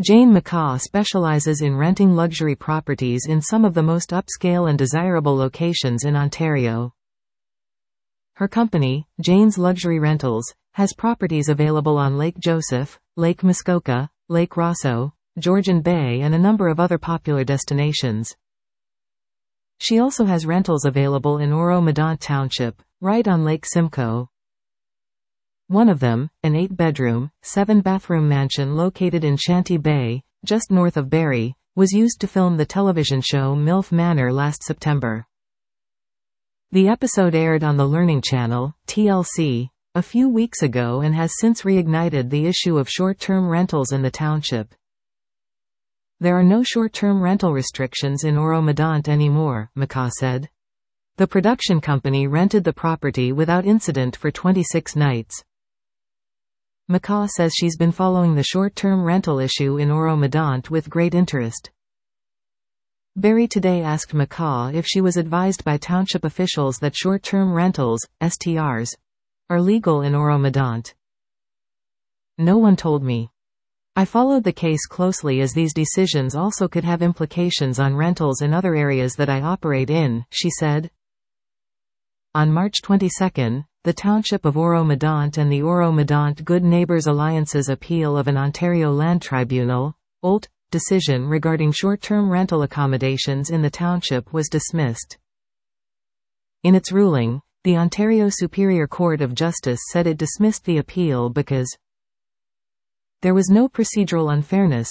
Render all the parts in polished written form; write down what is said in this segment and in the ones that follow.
Jane McCaw specializes in renting luxury properties in some of the most upscale and desirable locations in Ontario. Her company, Jane's Luxury Rentals, has properties available on Lake Joseph, Lake Muskoka, Lake Rosso, Georgian Bay and a number of other popular destinations. She also has rentals available in Oro-Medonte Township, right on Lake Simcoe. One of them, an 8-bedroom, 7-bathroom mansion located in Shanty Bay, just north of Barrie, was used to film the television show MILF Manor last September. The episode aired on the Learning Channel, TLC, a few weeks ago and has since reignited the issue of short-term rentals in the township. There are no short-term rental restrictions in Oro-Medonte anymore, McCaw said. The production company rented the property without incident for 26 nights. McCaw says she's been following the short-term rental issue in Oro-Medonte with great interest. Barrie Today asked McCaw if she was advised by township officials that short-term rentals, STRs, are legal in Oro-Medonte. No one told me. I followed the case closely as these decisions also could have implications on rentals in other areas that I operate in, she said. On March 22, the Township of Oro-Medonte and the Oro-Medonte Good Neighbours Alliance's appeal of an Ontario Land Tribunal (OLT) decision regarding short-term rental accommodations in the township was dismissed. In its ruling, the Ontario Superior Court of Justice said it dismissed the appeal because there was no procedural unfairness.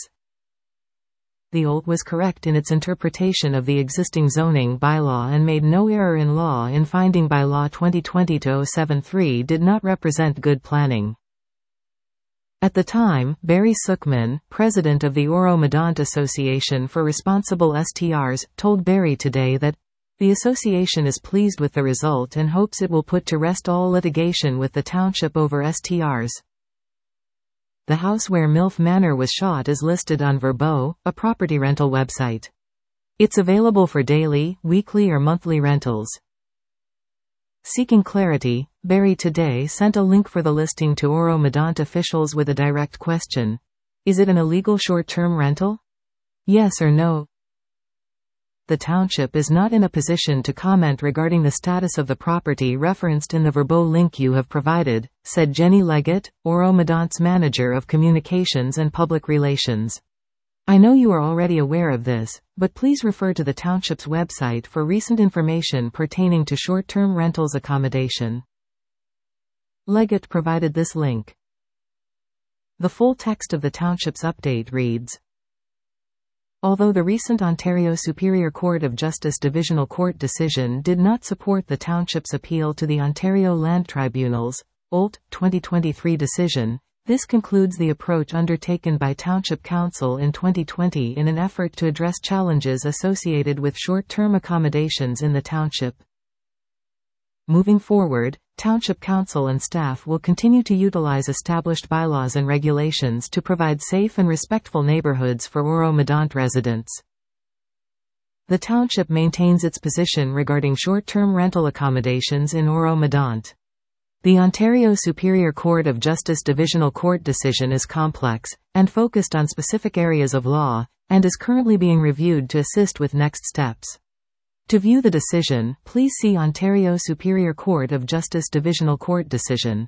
The OLT was correct in its interpretation of the existing zoning bylaw and made no error in law in finding Bylaw 2020-073 did not represent good planning. At the time, Barry Sookman, president of the Oro-Medonte Association for Responsible STRs, told Barrie Today that the association is pleased with the result and hopes it will put to rest all litigation with the township over STRs. The house where MILF Manor was shot is listed on Vrbo, a property rental website. It's available for daily, weekly or monthly rentals. Seeking clarity, Barrie Today sent a link for the listing to Oro-Medonte officials with a direct question. Is it an illegal short-term rental? Yes or no? The township is not in a position to comment regarding the status of the property referenced in the Vrbo link you have provided, said Jenny Leggett, Oro-Medonte's manager of communications and public relations. I know you are already aware of this, but please refer to the township's website for recent information pertaining to short-term rentals accommodation. Leggett provided this link. The full text of the township's update reads: although the recent Ontario Superior Court of Justice Divisional Court decision did not support the township's appeal to the Ontario Land Tribunal's OLT 2023 decision, this concludes the approach undertaken by Township Council in 2020 in an effort to address challenges associated with short-term accommodations in the township. Moving forward, Township Council and staff will continue to utilize established bylaws and regulations to provide safe and respectful neighborhoods for Oro-Medonte residents. The township maintains its position regarding short-term rental accommodations in Oro-Medonte. The Ontario Superior Court of Justice Divisional Court decision is complex, and focused on specific areas of law, and is currently being reviewed to assist with next steps. To view the decision, please see Ontario Superior Court of Justice Divisional Court decision.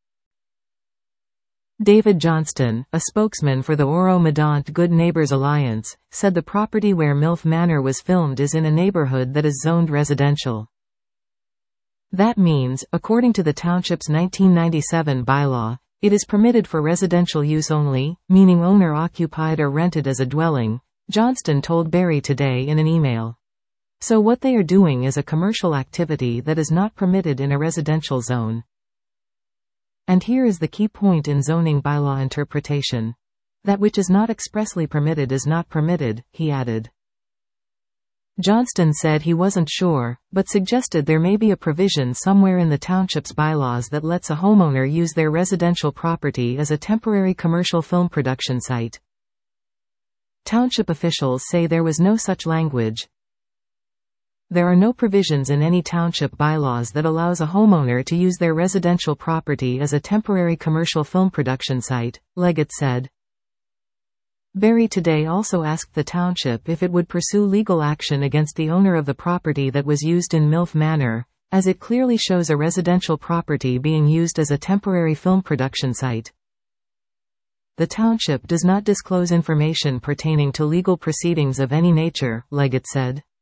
David Johnston, a spokesman for the Oro-Medonte Good Neighbours Alliance, said the property where MILF Manor was filmed is in a neighbourhood that is zoned residential. That means, according to the township's 1997 bylaw, it is permitted for residential use only, meaning owner-occupied or rented as a dwelling, Johnston told Barrie Today in an email. So what they are doing is a commercial activity that is not permitted in a residential zone. And here is the key point in zoning bylaw interpretation. That which is not expressly permitted is not permitted, he added. Johnston said he wasn't sure, but suggested there may be a provision somewhere in the township's bylaws that lets a homeowner use their residential property as a temporary commercial film production site. Township officials say there was no such language. There are no provisions in any township bylaws that allows a homeowner to use their residential property as a temporary commercial film production site, Leggett said. Berry today also asked the township if it would pursue legal action against the owner of the property that was used in MILF Manor, as it clearly shows a residential property being used as a temporary film production site. The township does not disclose information pertaining to legal proceedings of any nature, Leggett said.